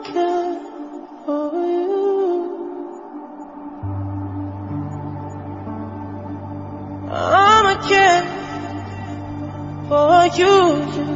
care for you. I'ma care for you.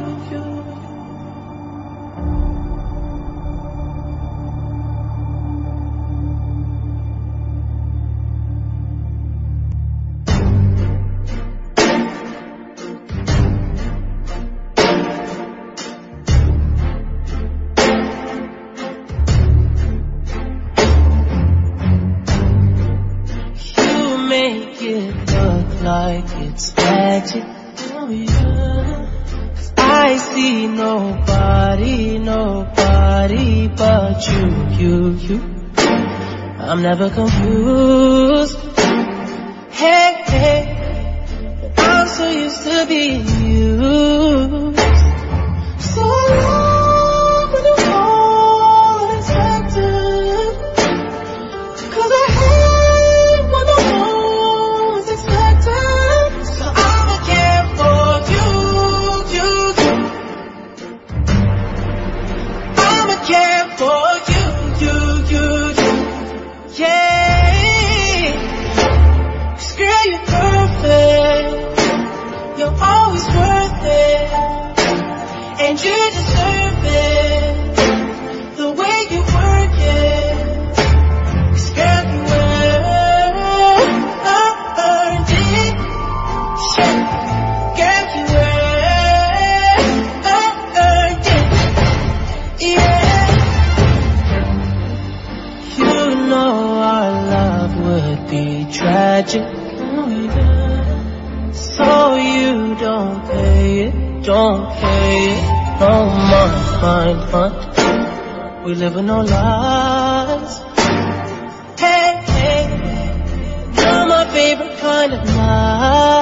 Like it's magic, oh yeah. 'Cause I see nobody but you. I'm never confused. Hey, but I'm so used to being used. So long when you all expected. 'Cause I hate when the one's expected. So I'ma care for you. I'ma care for you. Yeah. 'Cause girl, you're perfect. You're always worth it. And you deserve it. The way you work it. 'Cause girl, you earned it. Shit. Girl, you earned it. Yeah. You know our love would be tragic. Oh yeah. So you don't pay it. No mind hunt. We live in no lies. Hey, you're my favorite kind of night.